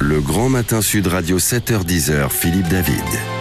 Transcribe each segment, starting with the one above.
Le Grand Matin Sud Radio 7h-10h, Philippe David.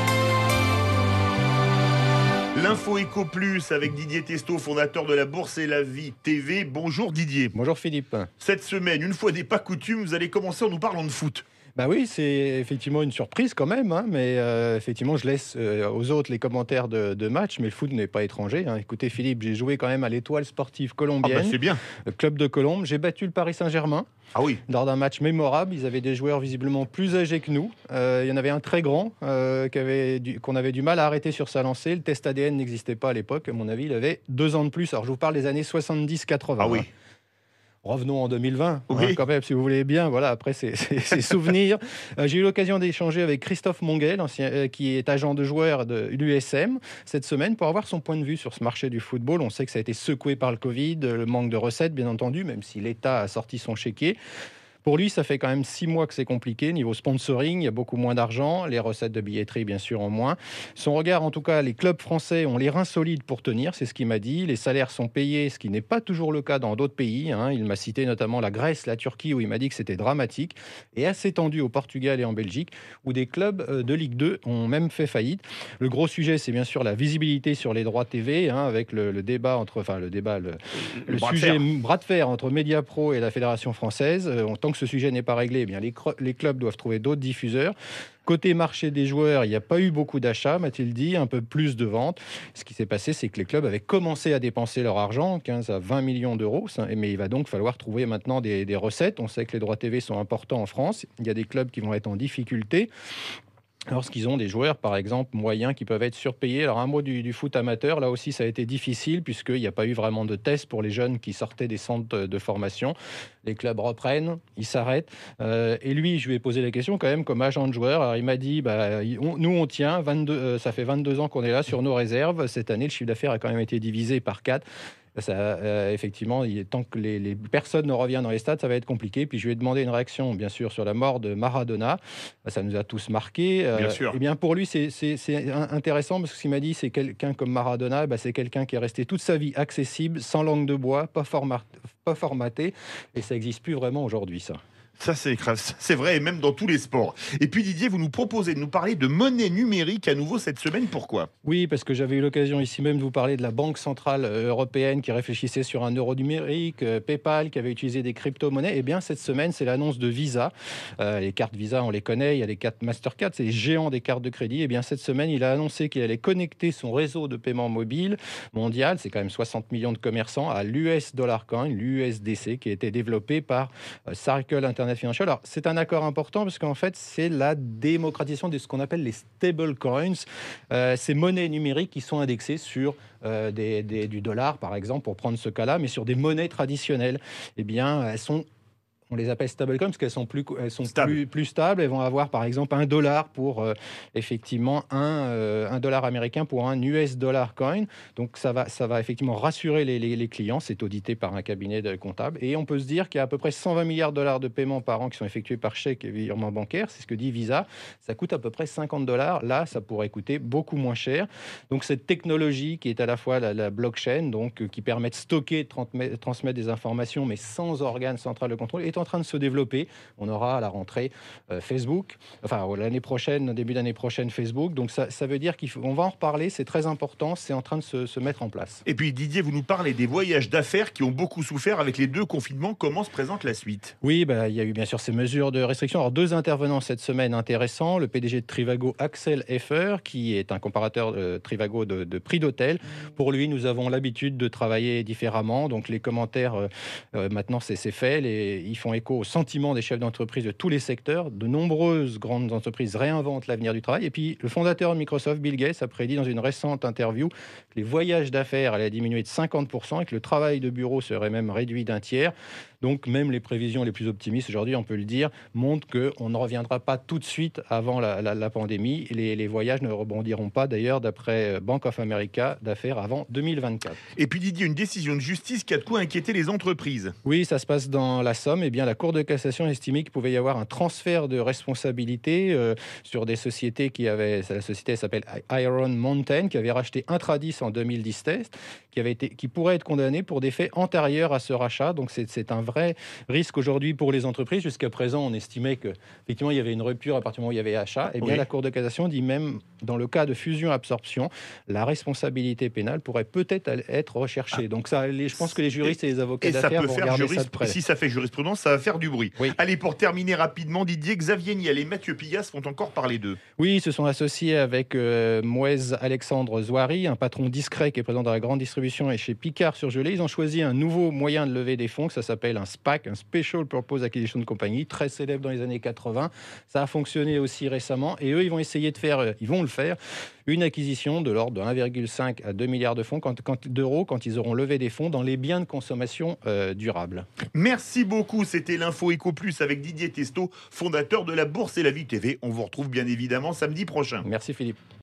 L'info Éco Plus avec Didier Testo, fondateur de la Bourse et la Vie TV. Bonjour Didier. Bonjour Philippe. Cette semaine, une fois n'est pas coutume, vous allez commencer en nous parlant de foot. Bah oui, c'est effectivement une surprise quand même, mais effectivement je laisse aux autres les commentaires de match, mais le foot n'est pas étranger. Écoutez Philippe, j'ai joué quand même à l'Étoile sportive colombienne, c'est bien. Le club de Colombes. J'ai battu le Paris Saint-Germain. Ah oui. Lors d'un match mémorable, ils avaient des joueurs visiblement plus âgés que nous. Il y en avait un très grand qu'on avait du mal à arrêter sur sa lancée. Le test ADN n'existait pas à l'époque. À mon avis, il avait 2 ans de plus. Alors je vous parle des années 70-80. Ah oui. Revenons en 2020, oui. Quand même, si vous voulez bien. Voilà, après ces souvenirs. J'ai eu l'occasion d'échanger avec Christophe Monguel, qui est agent de joueur de l'USM, cette semaine, pour avoir son point de vue sur ce marché du football. On sait que ça a été secoué par le Covid, le manque de recettes, bien entendu, même si l'État a sorti son chéquier. Pour lui, ça fait quand même 6 mois que c'est compliqué. Niveau sponsoring, il y a beaucoup moins d'argent. Les recettes de billetterie, bien sûr, en moins. Son regard, en tout cas, les clubs français ont les reins solides pour tenir, c'est ce qu'il m'a dit. Les salaires sont payés, ce qui n'est pas toujours le cas dans d'autres pays. Il m'a cité notamment la Grèce, la Turquie, où il m'a dit que c'était dramatique. Et assez tendu au Portugal et en Belgique, où des clubs de Ligue 2 ont même fait faillite. Le gros sujet, c'est bien sûr la visibilité sur les droits TV, avec le sujet bras de fer entre Mediapro et la Fédération française. Tant que ce sujet n'est pas réglé, eh bien les clubs doivent trouver d'autres diffuseurs. Côté marché des joueurs, il n'y a pas eu beaucoup d'achats, m'a-t-il dit, un peu plus de ventes. Ce qui s'est passé, c'est que les clubs avaient commencé à dépenser leur argent, 15 à 20 millions d'euros, mais il va donc falloir trouver maintenant des recettes. On sait que les droits TV sont importants en France. Il y a des clubs qui vont être en difficulté lorsqu'ils ont des joueurs, par exemple, moyens qui peuvent être surpayés. Alors, un mot du foot amateur, là aussi, ça a été difficile, puisqu'il n'y a pas eu vraiment de tests pour les jeunes qui sortaient des centres de formation. Les clubs reprennent, ils s'arrêtent. Et lui, je lui ai posé la question quand même, comme agent de joueur. Alors, il m'a dit, nous, on tient, ça fait 22 ans qu'on est là sur nos réserves. Cette année, le chiffre d'affaires a quand même été divisé par 4. Effectivement, tant que les personnes ne reviennent dans les stades, ça va être compliqué. Puis je lui ai demandé une réaction, bien sûr, sur la mort de Maradona. Ça nous a tous marqués. Bien sûr. Et bien pour lui, c'est intéressant parce que ce qu'il m'a dit, c'est quelqu'un comme Maradona, c'est quelqu'un qui est resté toute sa vie accessible, sans langue de bois, pas formaté. Et ça n'existe plus vraiment aujourd'hui, ça. Ça, c'est vrai, et même dans tous les sports. Et puis Didier, vous nous proposez de nous parler de monnaie numérique à nouveau cette semaine. Pourquoi ? Oui, parce que j'avais eu l'occasion ici même de vous parler de la Banque Centrale Européenne qui réfléchissait sur un euro numérique, PayPal qui avait utilisé des crypto-monnaies. Eh bien, cette semaine, c'est l'annonce de Visa. Les cartes Visa, on les connaît, il y a les cartes Mastercard, c'est les géants des cartes de crédit. Eh bien, cette semaine, il a annoncé qu'il allait connecter son réseau de paiement mobile mondial, c'est quand même 60 millions de commerçants, à l'US Dollar Coin, l'USDC, qui a été développé par Circle Internet Financial. Alors, c'est un accord important parce qu'en fait, c'est la démocratisation de ce qu'on appelle les stable coins, ces monnaies numériques qui sont indexées sur du dollar, par exemple, pour prendre ce cas-là, mais sur des monnaies traditionnelles. Eh bien, on les appelle stablecoins parce qu'elles sont plus stables. Elles vont avoir par exemple $1 pour effectivement un dollar américain pour un US dollar coin. Donc ça va effectivement rassurer les clients. C'est audité par un cabinet de comptables. Et on peut se dire qu'il y a à peu près 120 milliards de dollars de paiements par an qui sont effectués par chèque et virement bancaire. C'est ce que dit Visa. Ça coûte à peu près $50. Là, ça pourrait coûter beaucoup moins cher. Donc cette technologie qui est à la fois la blockchain, donc qui permet de stocker, de transmettre des informations, mais sans organe central de contrôle, est en train de se développer. On aura à la rentrée Facebook, l'année prochaine, début d'année prochaine Facebook. Donc ça veut dire qu'on va en reparler, c'est très important, c'est en train de se mettre en place. Et puis Didier, vous nous parlez des voyages d'affaires qui ont beaucoup souffert avec les 2 confinements. Comment se présente la suite ? Oui, il y a eu bien sûr ces mesures de restriction. Alors 2 intervenants cette semaine intéressants. Le PDG de Trivago, Axel Heffer, qui est un comparateur de Trivago de prix d'hôtel. Pour lui, nous avons l'habitude de travailler différemment. Donc les commentaires, maintenant c'est fait. Ils font écho au sentiment des chefs d'entreprise de tous les secteurs. De nombreuses grandes entreprises réinventent l'avenir du travail. Et puis, le fondateur de Microsoft, Bill Gates, a prédit dans une récente interview que les voyages d'affaires allaient diminuer de 50% et que le travail de bureau serait même réduit d'un tiers. Donc, même les prévisions les plus optimistes, aujourd'hui, on peut le dire, montrent qu'on ne reviendra pas tout de suite avant la pandémie. Les voyages ne rebondiront pas, d'ailleurs, d'après Bank of America, d'affaires avant 2024. Et puis, Didier, une décision de justice qui a de quoi inquiéter les entreprises. Oui, ça se passe dans la Somme. Eh bien, la Cour de cassation a estimé qu'il pouvait y avoir un transfert de responsabilité sur des sociétés la société s'appelle Iron Mountain, qui avait racheté Intradis en 2017, qui pourrait être condamné pour des faits antérieurs à ce rachat. Donc, c'est un vrai vrai risque aujourd'hui pour les entreprises. Jusqu'à présent, on estimait qu'effectivement, il y avait une rupture à partir du moment où il y avait achat. Eh bien, la Cour de cassation dit même, dans le cas de fusion-absorption, la responsabilité pénale pourrait peut-être être recherchée. Donc ça, je pense que les juristes et les avocats d'affaires vont regarder ça de près. Si ça fait jurisprudence, ça va faire du bruit. Oui. Allez, pour terminer rapidement, Didier, Xavier Niel et Mathieu Pigas font encore parler d'eux. Oui, ils se sont associés avec Mouez Alexandre Zouari, un patron discret qui est présent dans la grande distribution et chez Picard Surgelé. Ils ont choisi un nouveau moyen de lever des fonds, ça s'appelle un SPAC, un Special Purpose Acquisition Company, très célèbre dans les années 80. Ça a fonctionné aussi récemment et eux, ils vont essayer de faire, ils vont le faire, une acquisition de l'ordre de 1,5 à 2 milliards d'euros quand ils auront levé des fonds dans les biens de consommation durable. Merci beaucoup, c'était l'Info Éco Plus avec Didier Testo, fondateur de la Bourse et la Vie TV. On vous retrouve bien évidemment samedi prochain. Merci Philippe.